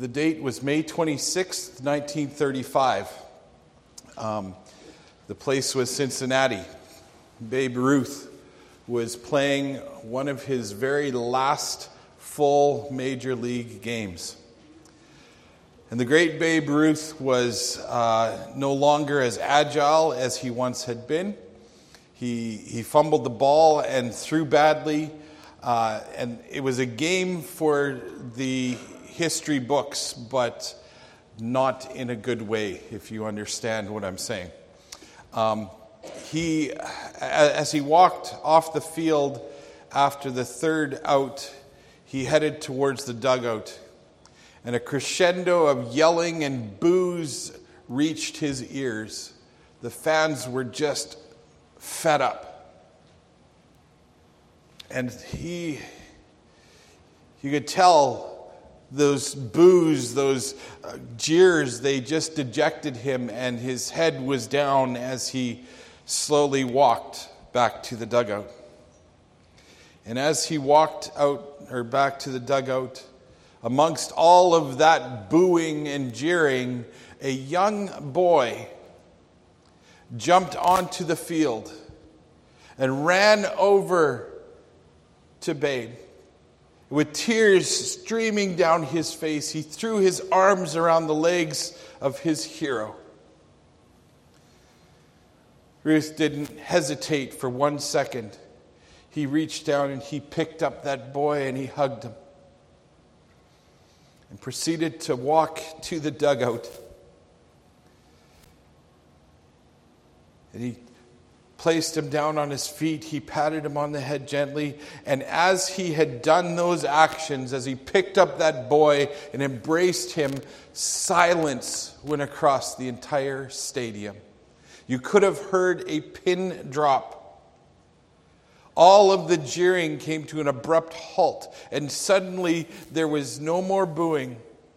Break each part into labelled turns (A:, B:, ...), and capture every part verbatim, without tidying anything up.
A: The date was May twenty-sixth, nineteen thirty-five. Um, the place was Cincinnati. Babe Ruth was playing one of his very last full major league games. And the great Babe Ruth was uh, no longer as agile as he once had been. He, he fumbled the ball and threw badly. Uh, and it was a game for the history books, but not in a good way, if you understand what I'm saying. Um, he, as he walked off the field after the third out, he headed towards the dugout, and a crescendo of yelling and boos reached his ears. The fans were just fed up. And he, you could tell those boos, those uh, jeers, they just dejected him, and his head was down as he slowly walked back to the dugout. And as he walked out, or back to the dugout, amongst all of that booing and jeering, a young boy jumped onto the field and ran over to Babe. With tears streaming down his face, he threw his arms around the legs of his hero. Ruth didn't hesitate for one second. He reached down and he picked up that boy and he hugged him and proceeded to walk to the dugout. And he placed him down on his feet. He patted him on the head gently. And as he had done those actions, as he picked up that boy and embraced him, silence went across the entire stadium. You could have heard a pin drop. All of the jeering came to an abrupt halt, and suddenly there was no more booing.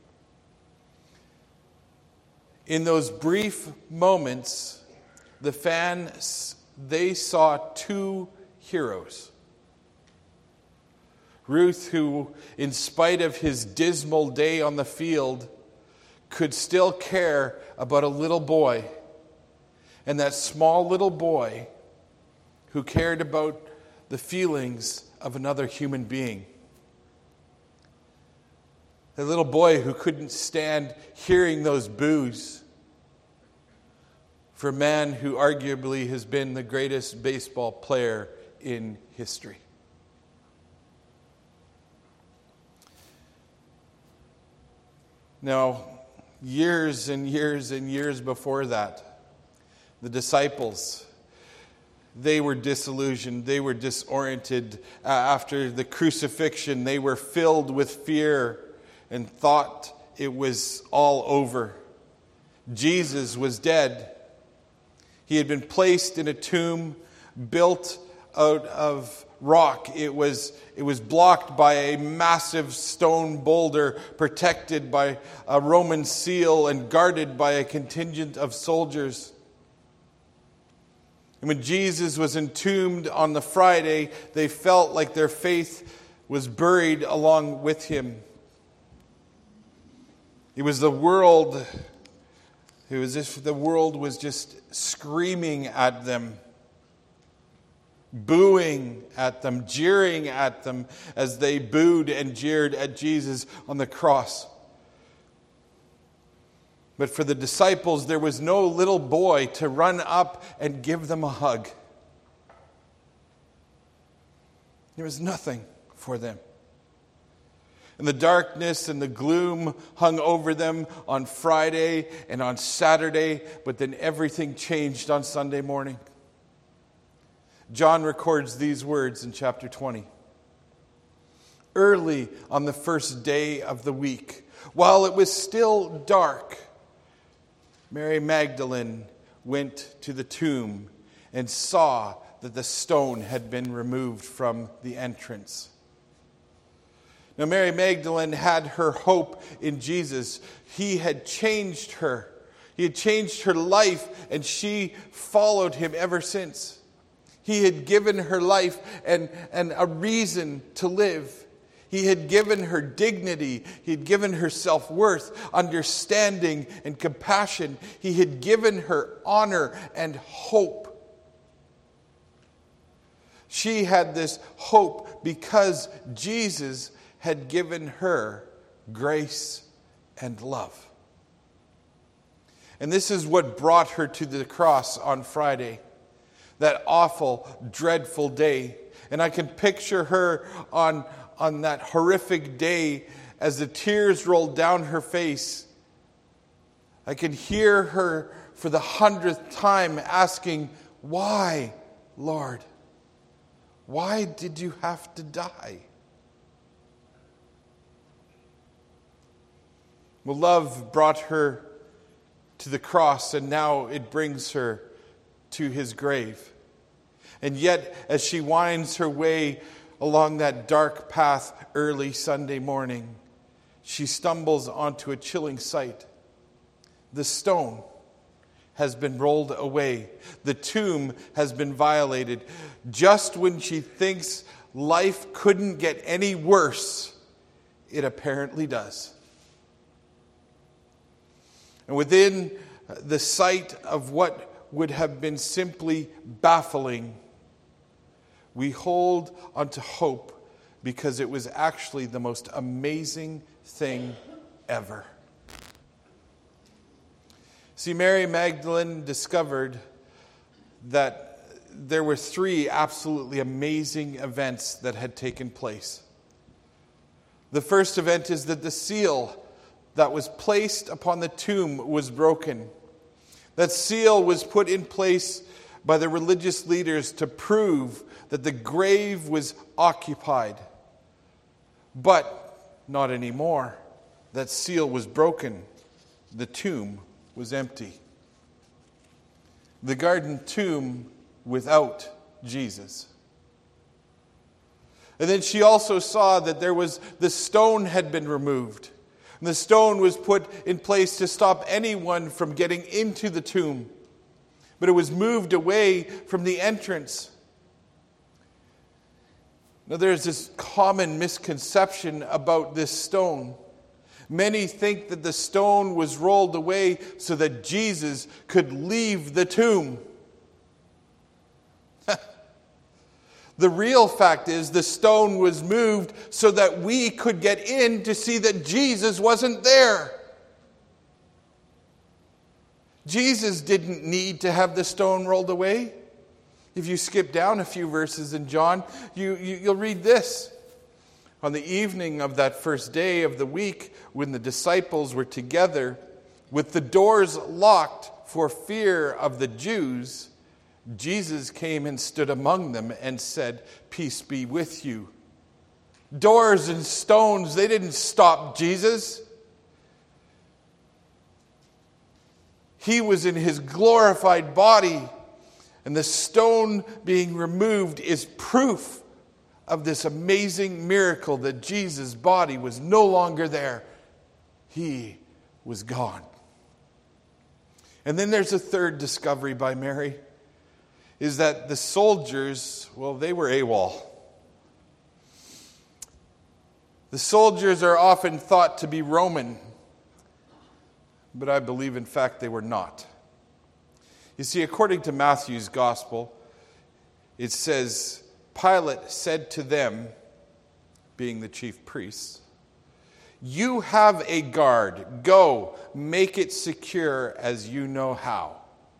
A: In those brief moments, the fans, they saw two heroes. Ruth, who, in spite of his dismal day on the field, could still care about a little boy. And that small little boy who cared about the feelings of another human being. The little boy who couldn't stand hearing those boos for a man who arguably has been the greatest baseball player in history. Now, years and years and years before that, the disciples, they were disillusioned. They were disoriented. Uh, after the crucifixion, they were filled with fear and thought it was all over. Jesus was dead. He had been placed in a tomb built out of rock. It was, it was blocked by a massive stone boulder, protected by a Roman seal and guarded by a contingent of soldiers. And when Jesus was entombed on the Friday, they felt like their faith was buried along with him. It was the world, it was as if the world was just screaming at them, booing at them, jeering at them as they booed and jeered at Jesus on the cross. But for the disciples, there was no little boy to run up and give them a hug. There was nothing for them. And the darkness and the gloom hung over them on Friday and on Saturday, but then everything changed on Sunday morning. John records these words in chapter twenty. Early on the first day of the week, while it was still dark, Mary Magdalene went to the tomb and saw that the stone had been removed from the entrance. Now, Mary Magdalene had her hope in Jesus. He had changed her. He had changed her life, and she followed him ever since. He had given her life and, and a reason to live. He He had given her dignity. He had given her self-worth, understanding, and compassion. He had given her honor and hope. She had this hope because Jesus had given her grace and love. And this is what brought her to the cross on Friday, that awful, dreadful day. And I can picture her on, on that horrific day as the tears rolled down her face. I can hear her for the hundredth time asking, "Why, Lord? Why did you have to die?" Well, love brought her to the cross, and now it brings her to his grave. And yet, as she winds her way along that dark path early Sunday morning, she stumbles onto a chilling sight. The stone has been rolled away. The tomb has been violated. Just when she thinks life couldn't get any worse, it apparently does. And within the sight of what would have been simply baffling, we hold onto hope because it was actually the most amazing thing ever. See, Mary Magdalene discovered that there were three absolutely amazing events that had taken place. The first event is that the seal that was placed upon the tomb was broken. That seal was put in place by the religious leaders to prove that the grave was occupied. But not anymore. That seal was broken. The tomb was empty. The garden tomb without Jesus. And then she also saw that there was the stone had been removed. And the stone was put in place to stop anyone from getting into the tomb. But it was moved away from the entrance. Now there's this common misconception about this stone. Many think that the stone was rolled away so that Jesus could leave the tomb. The real fact is the stone was moved so that we could get in to see that Jesus wasn't there. Jesus didn't need to have the stone rolled away. If you skip down a few verses in John, you, you, you'll read this. On the evening of that first day of the week, when the disciples were together, with the doors locked for fear of the Jews, Jesus came and stood among them and said, "Peace be with you." Doors and stones, they didn't stop Jesus. He was in his glorified body, and the stone being removed is proof of this amazing miracle that Jesus' body was no longer there. He was gone. And then there's a third discovery by Mary, is that the soldiers, well, they were AWOL. The soldiers are often thought to be Roman, but I believe, in fact, they were not. You see, according to Matthew's gospel, it says, Pilate said to them, being the chief priests, "You have a guard. Go, make it secure as you know how."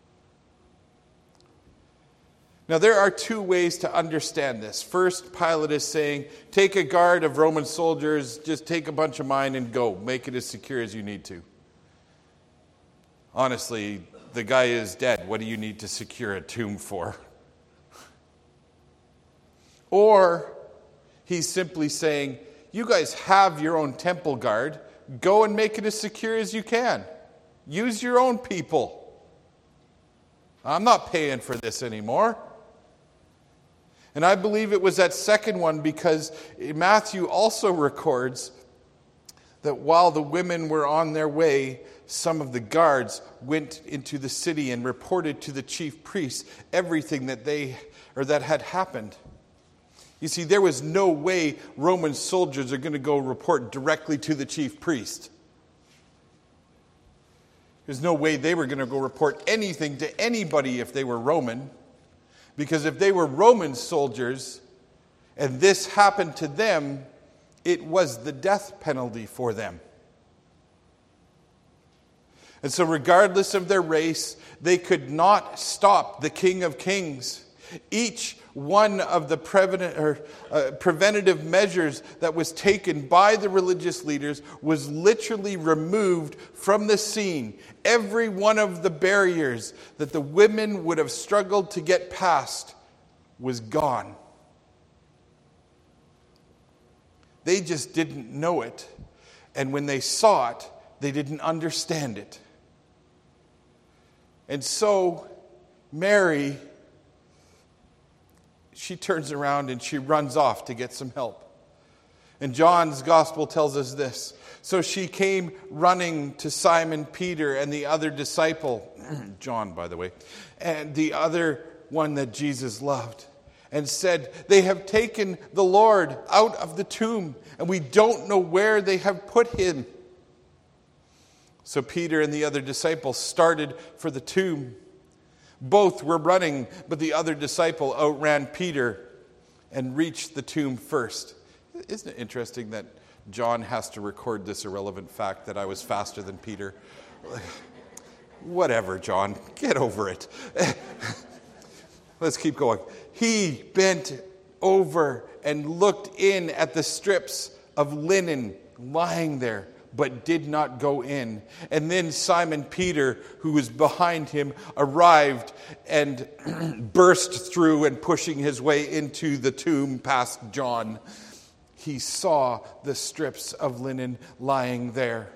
A: Now, there are two ways to understand this. First, Pilate is saying, take a guard of Roman soldiers, just take a bunch of mine and go. Make it as secure as you need to. Honestly, the guy is dead. What do you need to secure a tomb for? Or he's simply saying, you guys have your own temple guard. Go and make it as secure as you can. Use your own people. I'm not paying for this anymore. And I believe it was that second one, because Matthew also records that while the women were on their way, some of the guards went into the city and reported to the chief priests everything that they or that had happened. You see, there was no way Roman soldiers are going to go report directly to the chief priest. There's no way they were going to go report anything to anybody if they were Roman. Because if they were Roman soldiers and this happened to them, it was the death penalty for them. And so regardless of their race, they could not stop the King of Kings. Each one of the prevent, or, uh, preventative measures that was taken by the religious leaders was literally removed from the scene. Every one of the barriers that the women would have struggled to get past was gone. They just didn't know it. And when they saw it, they didn't understand it. And so Mary, she turns around and she runs off to get some help. And John's gospel tells us this. So she came running to Simon Peter and the other disciple, John, by the way, and the other one that Jesus loved, and said, "They have taken the Lord out of the tomb, and we don't know where they have put him." So Peter and the other disciple started for the tomb. Both were running, but the other disciple outran Peter and reached the tomb first. Isn't it interesting that John has to record this irrelevant fact that I was faster than Peter? Whatever, John. Get over it. Let's keep going. He bent over and looked in at the strips of linen lying there, but did not go in. And then Simon Peter, who was behind him, arrived and burst through and pushing his way into the tomb past John. He saw the strips of linen lying there,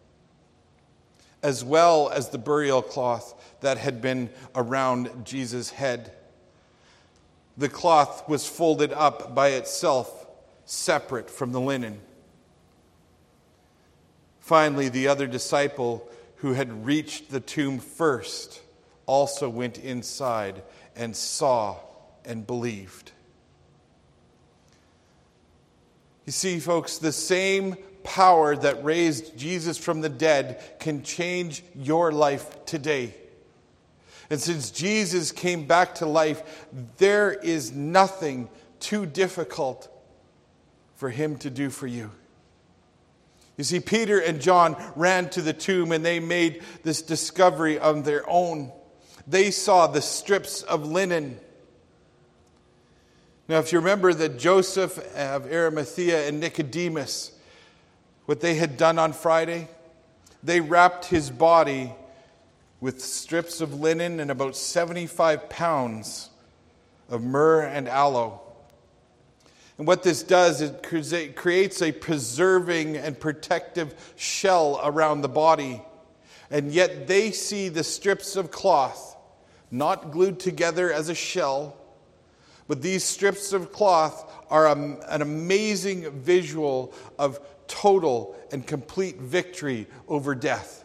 A: as well as the burial cloth that had been around Jesus' head. The cloth was folded up by itself, separate from the linen. Finally, the other disciple who had reached the tomb first also went inside and saw and believed. You see, folks, the same power that raised Jesus from the dead can change your life today. And since Jesus came back to life, there is nothing too difficult for him to do for you. You see, Peter and John ran to the tomb and they made this discovery on their own. They saw the strips of linen. Now, if you remember that Joseph of Arimathea and Nicodemus, what they had done on Friday, they wrapped his body with strips of linen and about seventy-five pounds of myrrh and aloe. And what this does, it creates a preserving and protective shell around the body. And yet they see the strips of cloth, not glued together as a shell, but these strips of cloth are a, an amazing visual of total and complete victory over death.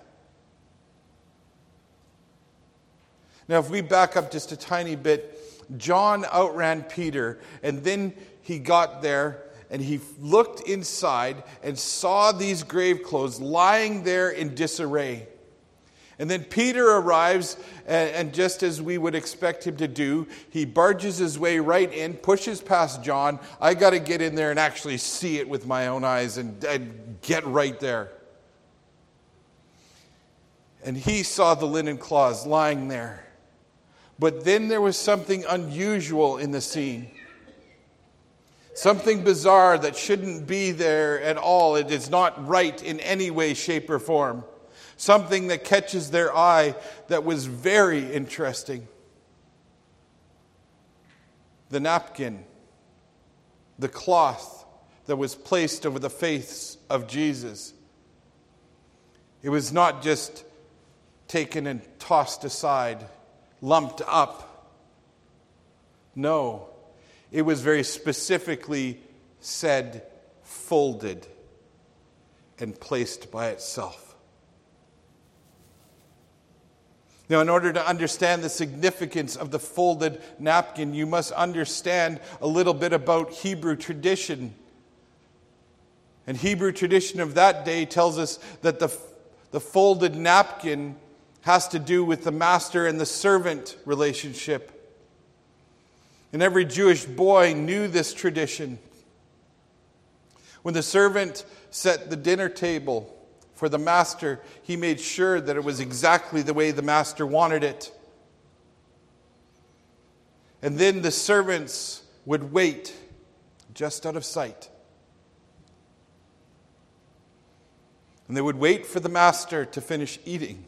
A: Now, if we back up just a tiny bit, John outran Peter, and then he got there and he looked inside and saw these grave clothes lying there in disarray. And then Peter arrives, and, and just as we would expect him to do, he barges his way right in, pushes past John. I got to get in there and actually see it with my own eyes and, and get right there. And he saw the linen cloths lying there. But then there was something unusual in the scene. Something bizarre that shouldn't be there at all. It is not right in any way, shape, or form. Something that catches their eye that was very interesting. The napkin, the cloth that was placed over the face of Jesus. It was not just taken and tossed aside, lumped up. No, it was very specifically said, folded and placed by itself. Now, in order to understand the significance of the folded napkin, you must understand a little bit about Hebrew tradition. And Hebrew tradition of that day tells us that the, the folded napkin has to do with the master and the servant relationship. And every Jewish boy knew this tradition. When the servant set the dinner table for the master, he made sure that it was exactly the way the master wanted it. And then the servants would wait just out of sight. And they would wait for the master to finish eating.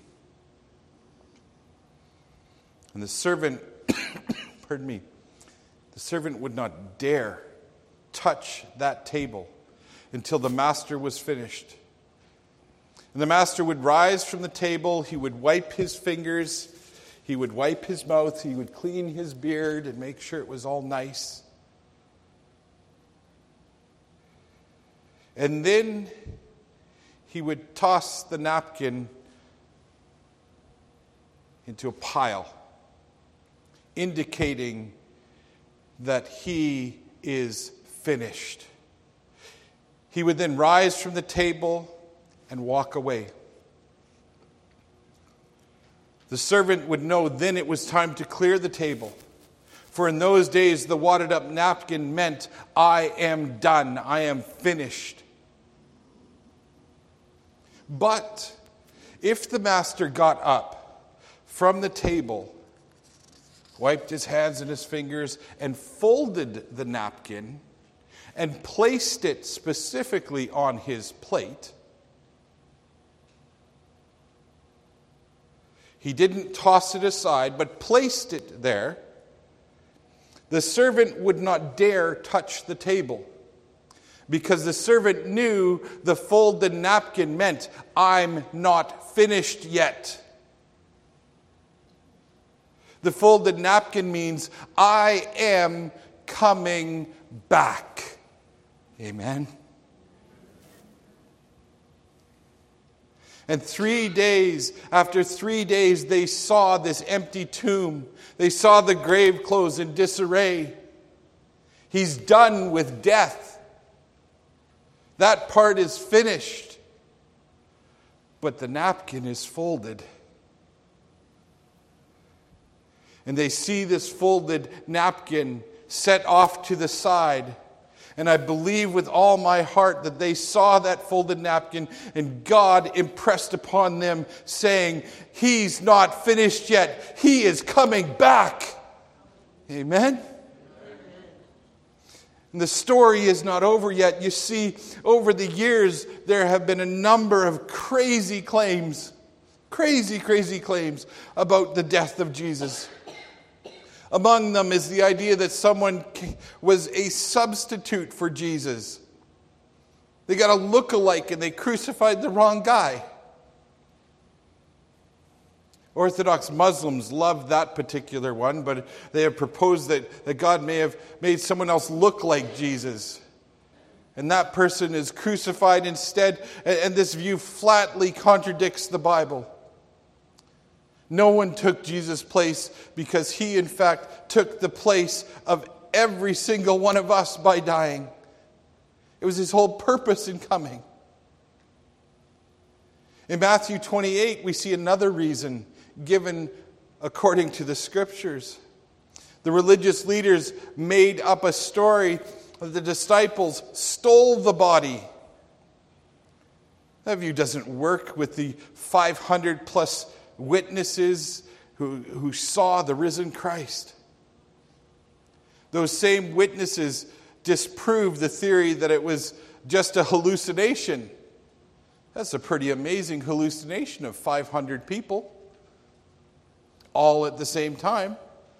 A: And the servant, pardon me, the servant would not dare touch that table until the master was finished. And the master would rise from the table, he would wipe his fingers, he would wipe his mouth, he would clean his beard and make sure it was all nice. And then he would toss the napkin into a pile, indicating that he is finished. He would then rise from the table and walk away. The servant would know then it was time to clear the table. For in those days, the wadded up napkin meant, I am done, I am finished. But if the master got up from the table, wiped his hands and his fingers, and folded the napkin, and placed it specifically on his plate, he didn't toss it aside, but placed it there, the servant would not dare touch the table, because the servant knew the folded napkin meant, I'm not finished yet. The folded napkin means, I am coming back. Amen. And three days, after three days, they saw this empty tomb. They saw the grave clothes in disarray. He's done with death. That part is finished. But the napkin is folded. And they see this folded napkin set off to the side. And I believe with all my heart that they saw that folded napkin and God impressed upon them saying, He's not finished yet. He is coming back. Amen? And the story is not over yet. You see, over the years, there have been a number of crazy claims, crazy, crazy claims about the death of Jesus. Among them is the idea that someone was a substitute for Jesus. They got a look-alike and they crucified the wrong guy. Orthodox Muslims love that particular one, but they have proposed that, that God may have made someone else look like Jesus. And that person is crucified instead, and, and this view flatly contradicts the Bible. No one took Jesus' place because he, in fact, took the place of every single one of us by dying. It was his whole purpose in coming. In Matthew twenty-eight, we see another reason given according to the Scriptures. The religious leaders made up a story that the disciples stole the body. That view doesn't work with the five hundred plus witnesses who, who saw the risen Christ. Those same witnesses disprove the theory that it was just a hallucination. That's a pretty amazing hallucination of five hundred people, all at the same time.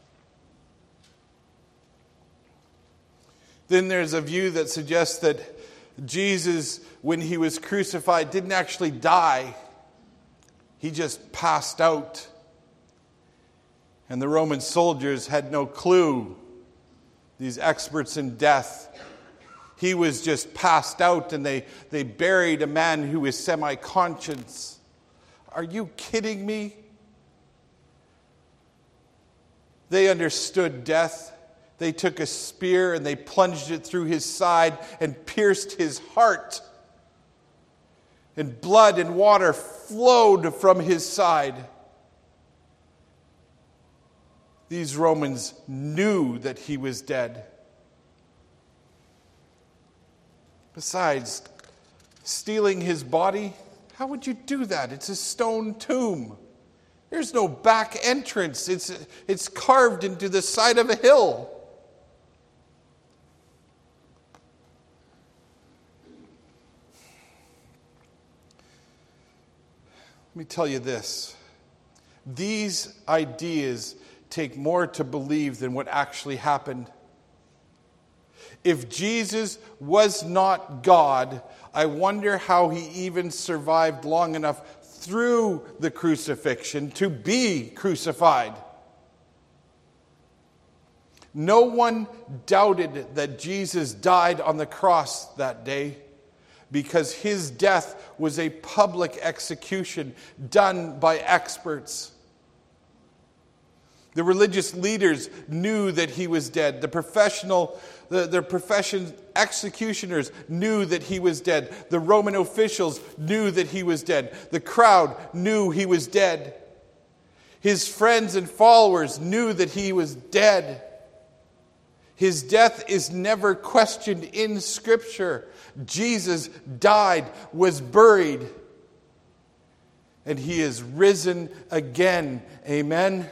A: Then there's a view that suggests that Jesus, when he was crucified, didn't actually die. He just passed out. And the Roman soldiers had no clue, these experts in death. He was just passed out and they, they buried a man who was semi-conscious. Are you kidding me? They understood death. They took a spear and they plunged it through his side and pierced his heart. And blood and water flowed from his side. These Romans knew that he was dead. Besides, stealing his body, how would you do that? It's a stone tomb. There's no back entrance. It's, it's carved into the side of a hill. Let me tell you this. These ideas take more to believe than what actually happened. If Jesus was not God, I wonder how he even survived long enough through the crucifixion to be crucified. No one doubted that Jesus died on the cross that day, because his death was a public execution done by experts. The religious leaders knew that he was dead. The professional, the, the profession executioners knew that he was dead. The Roman officials knew that he was dead. The crowd knew he was dead. His friends and followers knew that he was dead. His death is never questioned in Scripture. Jesus died, was buried, and he is risen again. Amen?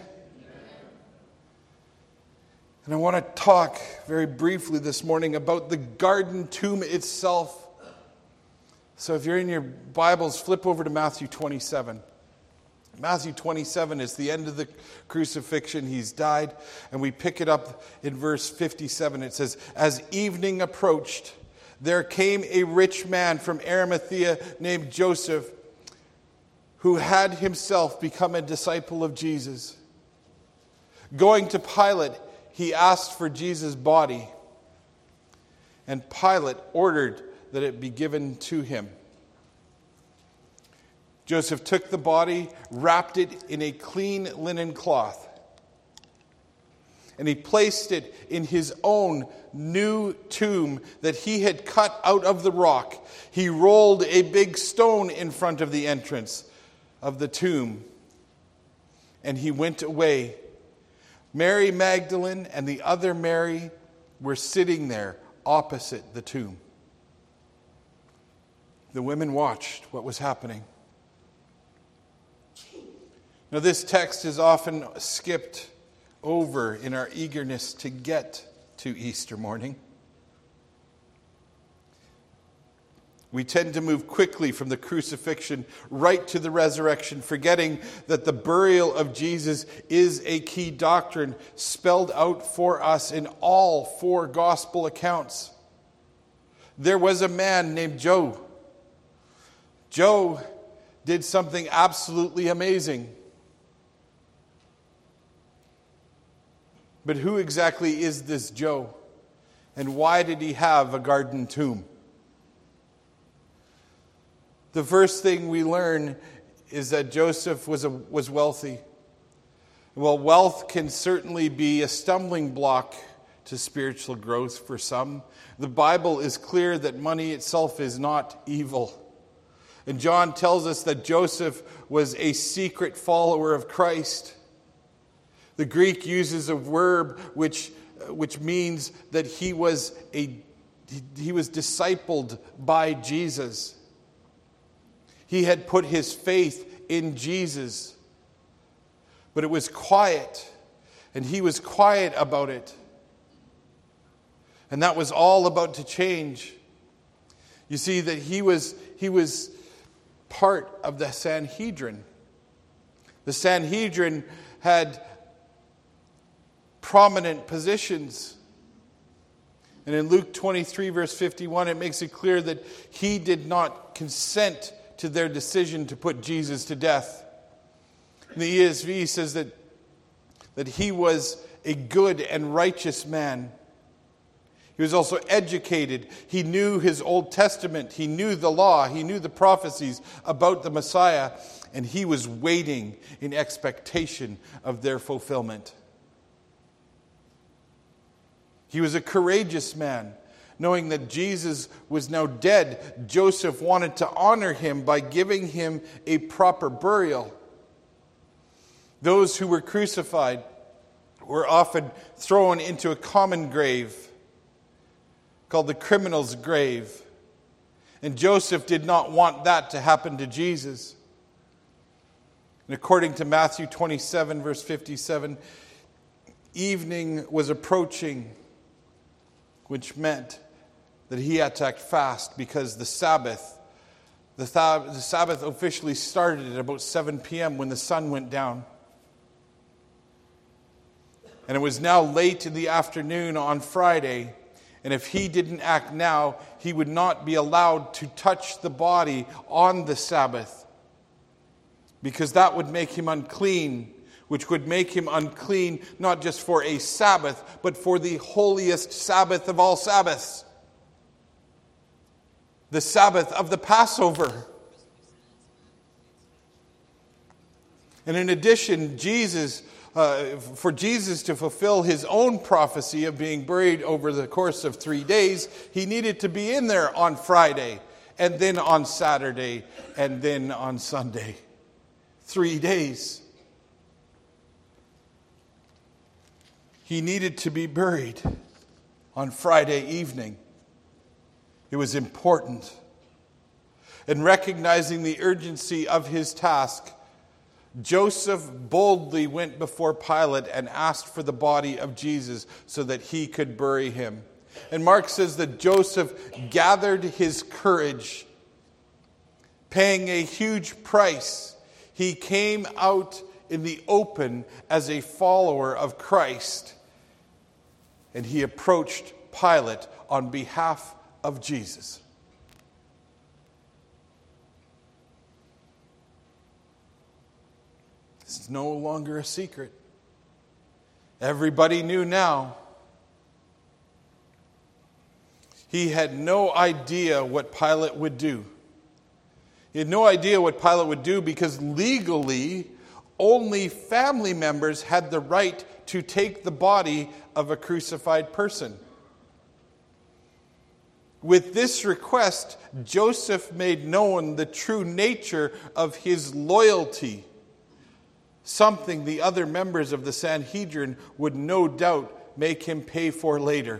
A: And I want to talk very briefly this morning about the garden tomb itself. So if you're in your Bibles, flip over to Matthew twenty-seven. Matthew twenty-seven is the end of the crucifixion. He's died. And we pick it up in verse fifty-seven. It says, "As evening approached, there came a rich man from Arimathea named Joseph, who had himself become a disciple of Jesus. Going to Pilate, he asked for Jesus' body, and Pilate ordered that it be given to him. Joseph took the body, wrapped it in a clean linen cloth, and he placed it in his own new tomb that he had cut out of the rock. He rolled a big stone in front of the entrance of the tomb, and he went away. Mary Magdalene and the other Mary were sitting there opposite the tomb. The women watched what was happening." Now, this text is often skipped over in our eagerness to get to Easter morning. We tend to move quickly from the crucifixion right to the resurrection, forgetting that the burial of Jesus is a key doctrine spelled out for us in all four gospel accounts. There was a man named Joe. Joe did something absolutely amazing. But who exactly is this Joe? And why did he have a garden tomb? The first thing we learn is that Joseph was a, was wealthy. Well, wealth can certainly be a stumbling block to spiritual growth for some. The Bible is clear that money itself is not evil. And John tells us that Joseph was a secret follower of Christ. The Greek uses a verb which, which means that he was a he, he was discipled by Jesus. He had put his faith in Jesus. But it was quiet, and he was quiet about it. And that was all about to change. You see that he was he was part of the Sanhedrin. The Sanhedrin had prominent positions. And in Luke twenty-three, verse fifty-one, it makes it clear that he did not consent to their decision to put Jesus to death. And the E S V says that, that he was a good and righteous man. He was also educated. He knew his Old Testament. He knew the law. He knew the prophecies about the Messiah. And he was waiting in expectation of their fulfillment. He was a courageous man. Knowing that Jesus was now dead, Joseph wanted to honor him by giving him a proper burial. Those who were crucified were often thrown into a common grave called the criminal's grave. And Joseph did not want that to happen to Jesus. And according to Matthew twenty-seven, verse fifty-seven, evening was approaching, which meant that he had to act fast because the Sabbath, the, th- the Sabbath officially started at about seven p.m. when the sun went down. And it was now late in the afternoon on Friday, and if he didn't act now, he would not be allowed to touch the body on the Sabbath, because that would make him unclean, which would make him unclean not just for a Sabbath, but for the holiest Sabbath of all Sabbaths, the Sabbath of the Passover. And in addition, Jesus, uh, for Jesus to fulfill his own prophecy of being buried over the course of three days, he needed to be in there on Friday, and then on Saturday, and then on Sunday. Three days. He needed to be buried on Friday evening. It was important. And recognizing the urgency of his task, Joseph boldly went before Pilate and asked for the body of Jesus so that he could bury him. And Mark says that Joseph gathered his courage, paying a huge price. He came out in the open as a follower of Christ, and he approached Pilate on behalf of Jesus. It's no longer a secret. Everybody knew now. He had no idea what Pilate would do. He had no idea what Pilate would do because legally, only family members had the right to take the body of a crucified person. With this request, Joseph made known the true nature of his loyalty, something the other members of the Sanhedrin would no doubt make him pay for later.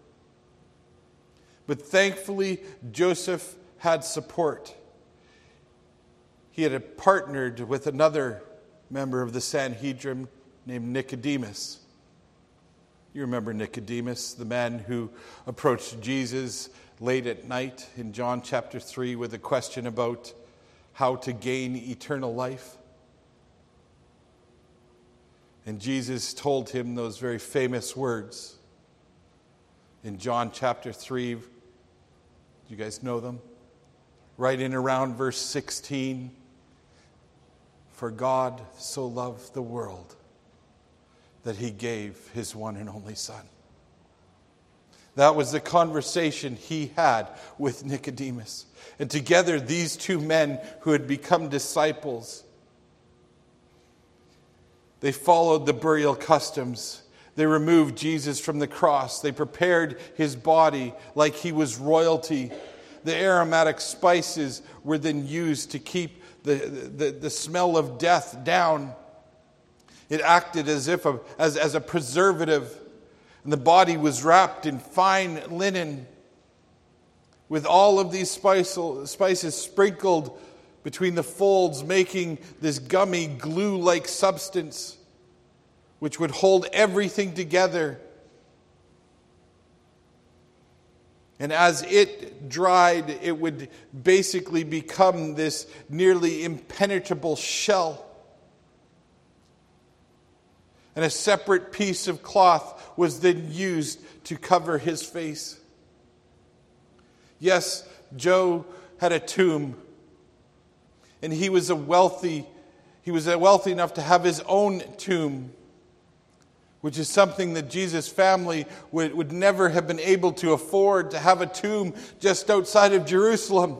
A: But thankfully, Joseph had support. He had partnered with another member of the Sanhedrin named Nicodemus. You remember Nicodemus, the man who approached Jesus late at night in John chapter three with a question about how to gain eternal life. And Jesus told him those very famous words in John chapter three. Do you guys know them? Right in around verse sixteen. For God so loved the world that he gave his one and only Son. That was the conversation he had with Nicodemus. And together, these two men who had become disciples, they followed the burial customs. They removed Jesus from the cross. They prepared his body like he was royalty. The aromatic spices were then used to keep the, the, the smell of death down. It acted as if a, as, as a preservative. And the body was wrapped in fine linen with all of these spice, spices sprinkled between the folds, making this gummy glue-like substance which would hold everything together. And as it dried, it would basically become this nearly impenetrable shell. And a separate piece of cloth was then used to cover his face. Yes, Joe had a tomb. And he was a wealthy, he was wealthy enough to have his own tomb, which is something that Jesus' family would, would never have been able to afford, to have a tomb just outside of Jerusalem.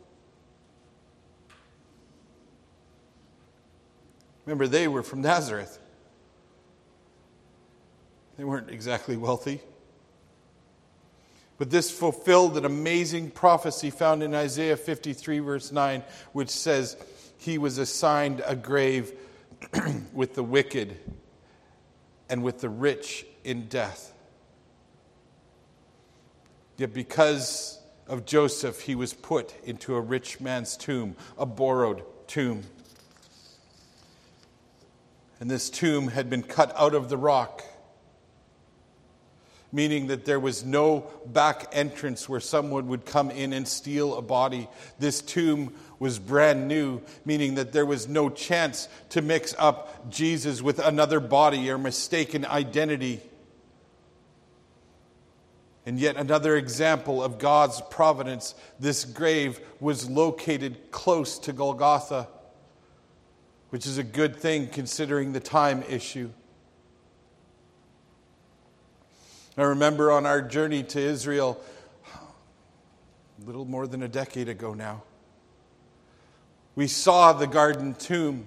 A: Remember, they were from Nazareth. They weren't exactly wealthy. But this fulfilled an amazing prophecy found in Isaiah fifty-three, verse nine, which says, he was assigned a grave with the wicked and with the rich in death. Yet because of Joseph, he was put into a rich man's tomb, a borrowed tomb. And this tomb had been cut out of the rock, meaning that there was no back entrance where someone would come in and steal a body. This tomb was brand new, meaning that there was no chance to mix up Jesus with another body or mistaken identity. And yet another example of God's providence, this grave was located close to Golgotha, which is a good thing considering the time issue. I remember on our journey to Israel, a little more than a decade ago now, we saw the garden tomb.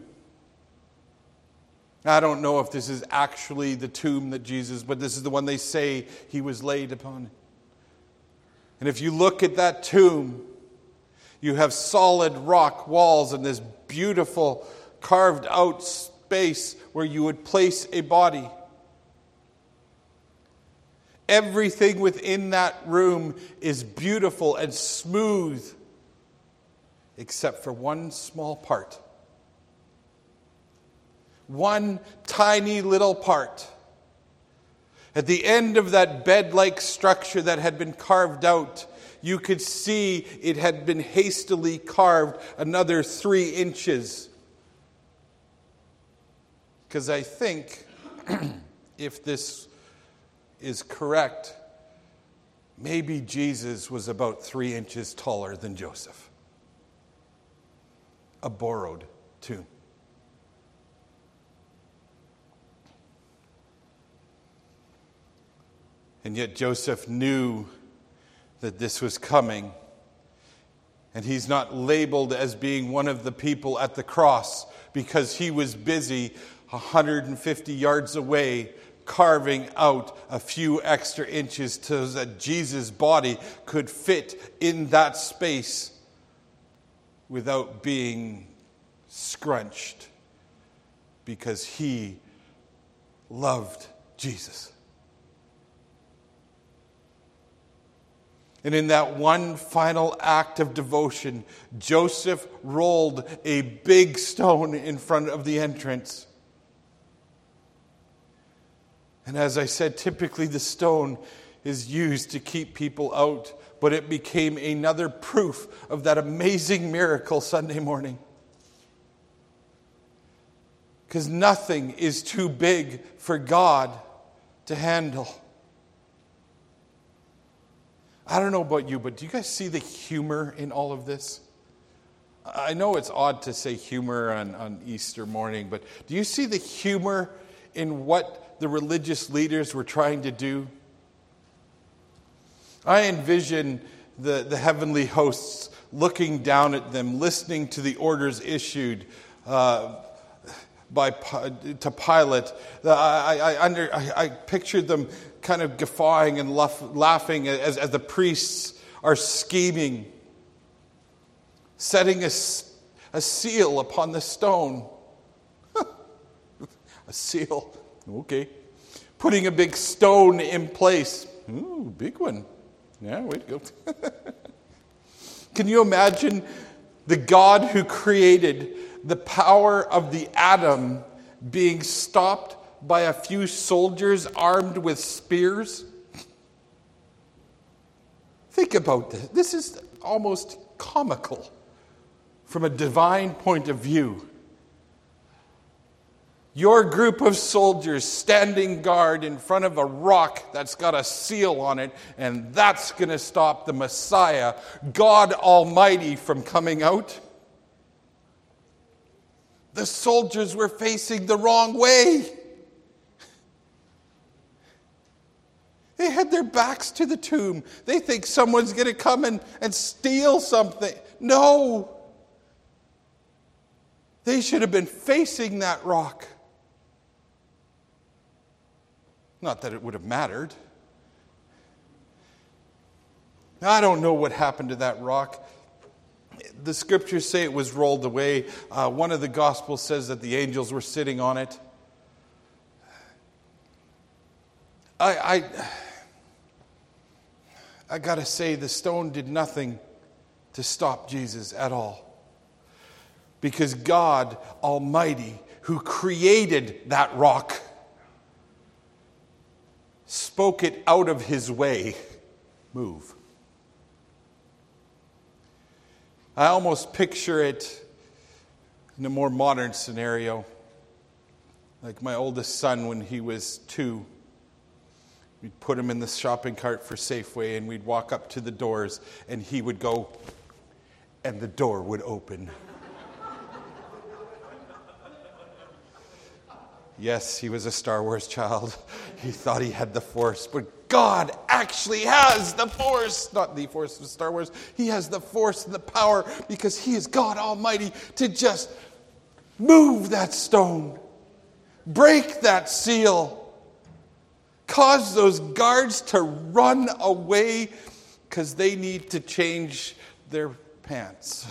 A: I don't know if this is actually the tomb that Jesus, but this is the one they say he was laid upon. And if you look at that tomb, you have solid rock walls and this beautiful carved out space where you would place a body. Everything within that room is beautiful and smooth, except for one small part. One tiny little part. At the end of that bed-like structure that had been carved out, you could see it had been hastily carved another three inches. Because I think, if this is correct, maybe Jesus was about three inches taller than Joseph. A borrowed tomb. And yet Joseph knew that this was coming. And he's not labeled as being one of the people at the cross because he was busy one hundred fifty yards away carving out a few extra inches so that Jesus' body could fit in that space without being scrunched, because he loved Jesus. And in that one final act of devotion, Joseph rolled a big stone in front of the entrance. And as I said, typically the stone is used to keep people out, but it became another proof of that amazing miracle Sunday morning. Because nothing is too big for God to handle. I don't know about you, but do you guys see the humor in all of this? I know it's odd to say humor on, on Easter morning, but do you see the humor in what the religious leaders were trying to do? I envision the, the heavenly hosts looking down at them, listening to the orders issued uh, by to Pilate. I, I, under, I, I pictured them kind of guffawing and laugh, laughing as, as the priests are scheming, setting a, a seal upon the stone. A seal. Okay. Putting a big stone in place. Ooh, big one. Yeah, way to go. Can you imagine the God who created the power of the atom being stopped by a few soldiers armed with spears? Think about this. This is almost comical from a divine point of view. Your group of soldiers standing guard in front of a rock that's got a seal on it, and that's going to stop the Messiah, God Almighty, from coming out. The soldiers were facing the wrong way. They had their backs to the tomb. They think someone's going to come and, and steal something. No. They should have been facing that rock. Not that it would have mattered. I don't know what happened to that rock. The scriptures say it was rolled away. Uh, one of the Gospels says that the angels were sitting on it. I, I, I gotta say, the stone did nothing to stop Jesus at all. Because God Almighty, who created that rock, spoke it out of his way. Move. I almost picture it in a more modern scenario. Like my oldest son when he was two. We'd put him in the shopping cart for Safeway and we'd walk up to the doors and he would go and the door would open. Yes, he was a Star Wars child. He thought he had the Force, but God actually has the Force. Not the Force of Star Wars. He has the Force and the power because he is God Almighty to just move that stone, break that seal, cause those guards to run away because they need to change their pants.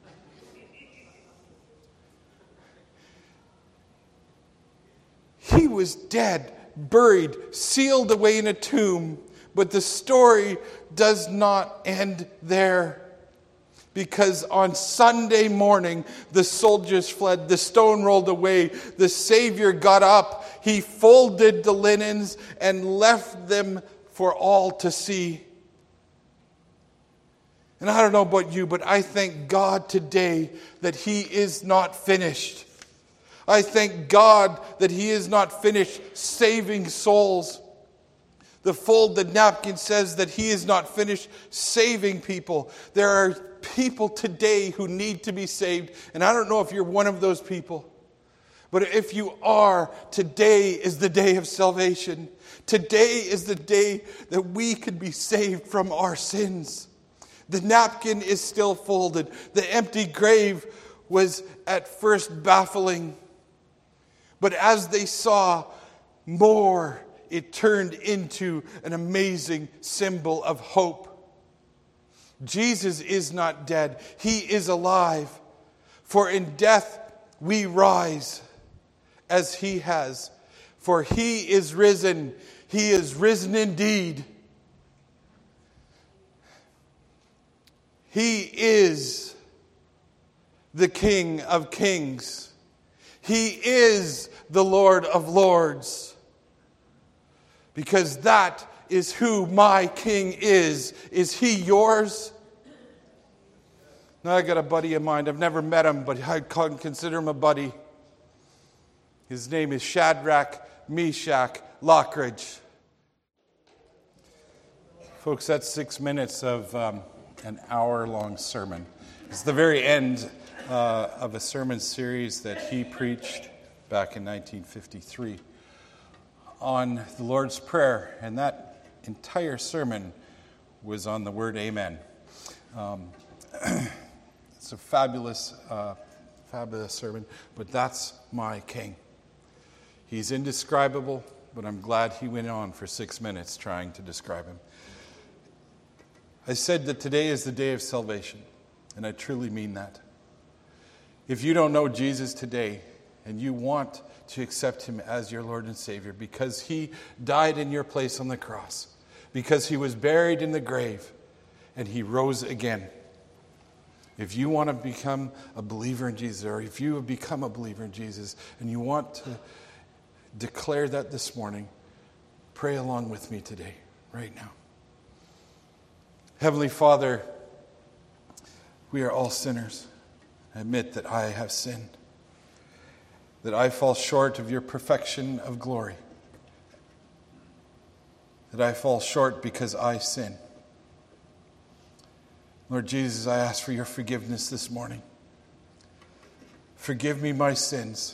A: He was dead, buried, sealed away in a tomb. But the story does not end there. Because on Sunday morning, the soldiers fled, the stone rolled away, the Savior got up, he folded the linens and left them for all to see. And I don't know about you, but I thank God today that he is not finished. I thank God that he is not finished saving souls. The folded napkin says that he is not finished saving people. There are people today who need to be saved. And I don't know if you're one of those people. But if you are, today is the day of salvation. Today is the day that we can be saved from our sins. The napkin is still folded. The empty grave was at first baffling. But as they saw more, it turned into an amazing symbol of hope. Jesus is not dead. He is alive. For in death we rise as he has. For he is risen. He is risen indeed. He is the King of Kings. He is the Lord of Lords. Because that is who my King is. Is he yours? Now I got a buddy of mine. I've never met him, but I consider him a buddy. His name is Shadrach Meshach Lockridge. Folks, that's six minutes of um, an hour-long sermon. It's the very end uh, of a sermon series that he preached back in nineteen fifty-three on the Lord's Prayer, and that entire sermon was on the word amen. Um, it's a fabulous, uh, fabulous sermon, but that's my King. He's indescribable, but I'm glad he went on for six minutes trying to describe him. I said that today is the day of salvation, and I truly mean that. If you don't know Jesus today, and you want to accept him as your Lord and Savior because he died in your place on the cross, because he was buried in the grave, and he rose again. If you want to become a believer in Jesus, or if you have become a believer in Jesus, and you want to declare that this morning, pray along with me today, right now. Heavenly Father, we are all sinners. I admit that I have sinned, that I fall short of your perfection of glory, that I fall short because I sin. Lord Jesus, I ask for your forgiveness this morning. Forgive me my sins.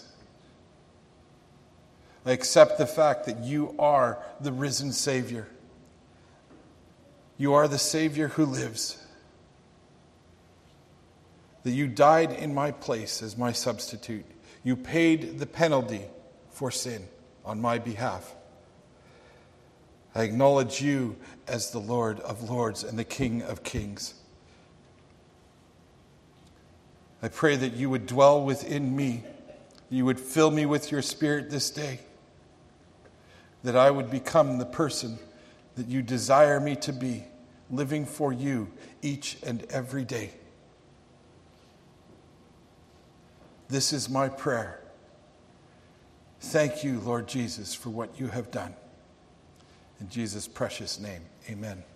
A: I accept the fact that you are the risen Savior. You are the Savior who lives. That you died in my place as my substitute. You paid the penalty for sin on my behalf. I acknowledge you as the Lord of Lords and the King of Kings. I pray that you would dwell within me. You would fill me with your Spirit this day. That I would become the person that you desire me to be, living for you each and every day. This is my prayer. Thank you, Lord Jesus, for what you have done. In Jesus' precious name, amen.